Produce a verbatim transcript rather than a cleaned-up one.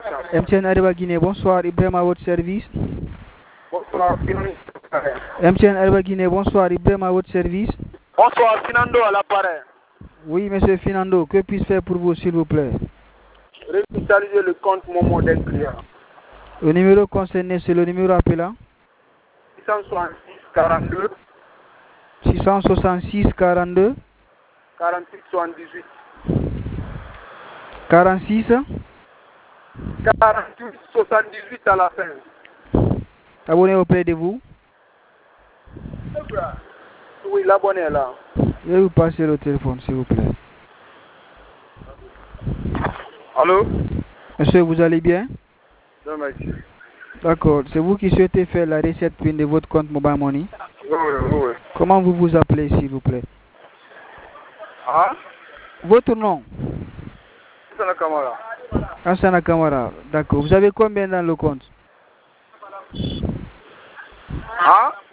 M T N Ariba Guinée, bonsoir, Ibrahim à votre service. Bonsoir, M T N Ariba Guinée, bonsoir, Ibrahim à votre service. Bonsoir, Finando à l'appareil. Oui, monsieur Finando, que puis-je faire pour vous, s'il vous plaît? Revitaliser le compte Momo d'un client. Le numéro concerné, c'est le numéro appelant six cent soixante-six quarante-deux. six cent soixante-six quarante-deux. quarante-six soixante-dix-huit. quarante-six. quarante-huit soixante-dix-huit à la fin. Abonné auprès de vous. Oui, l'abonné est là. Je vais vous passer le téléphone, s'il vous plaît. Allô? Monsieur, vous allez bien? Non, merci. D'accord. C'est vous qui souhaitez faire la recette PIN de votre compte Mobile Money? Oui, oui, oui. Comment vous vous appelez, s'il vous plaît? Ah? Votre nom? Hassan Kamara. Hassan Kamara. D'accord. Vous avez combien dans le compte? Ah?